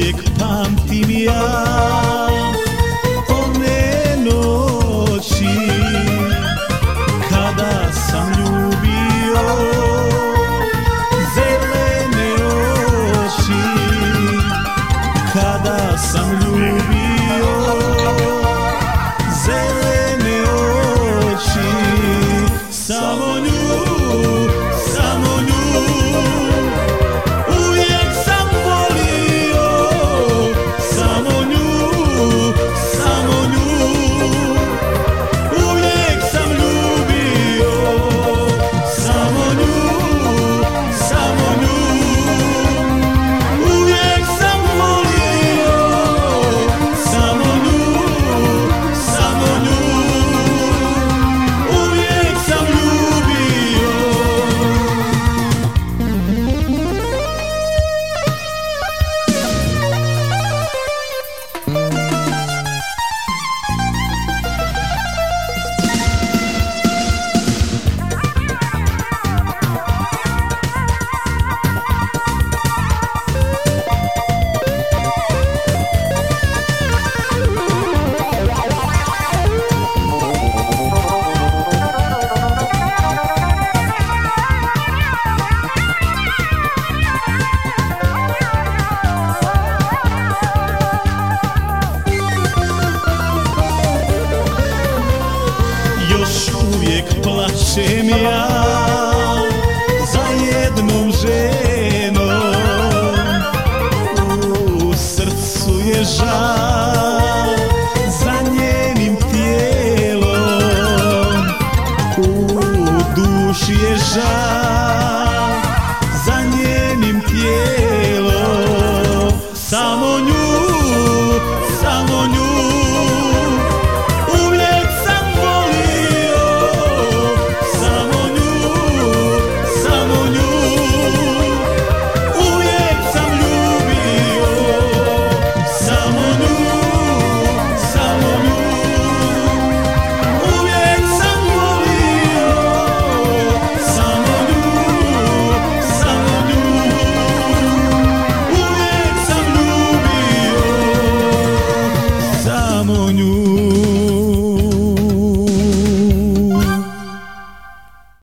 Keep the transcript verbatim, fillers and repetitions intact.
uvijek pamtim ja one noći kada sam ljubio zelene oči, kada sam ljubio zelene oči. Samo nju, samo nju uvijek sam volio, samo nju, samo nju uvijek sam ljubio, samo nju, samo nju uvijek sam volio, samo nju, samo nju uvijek sam ljubio. Još uvijek plačem ja za jednom ženom, u srcu je žal za njenim tijelom, u duši je žal za njenim tijelom. Samo nju, samo nju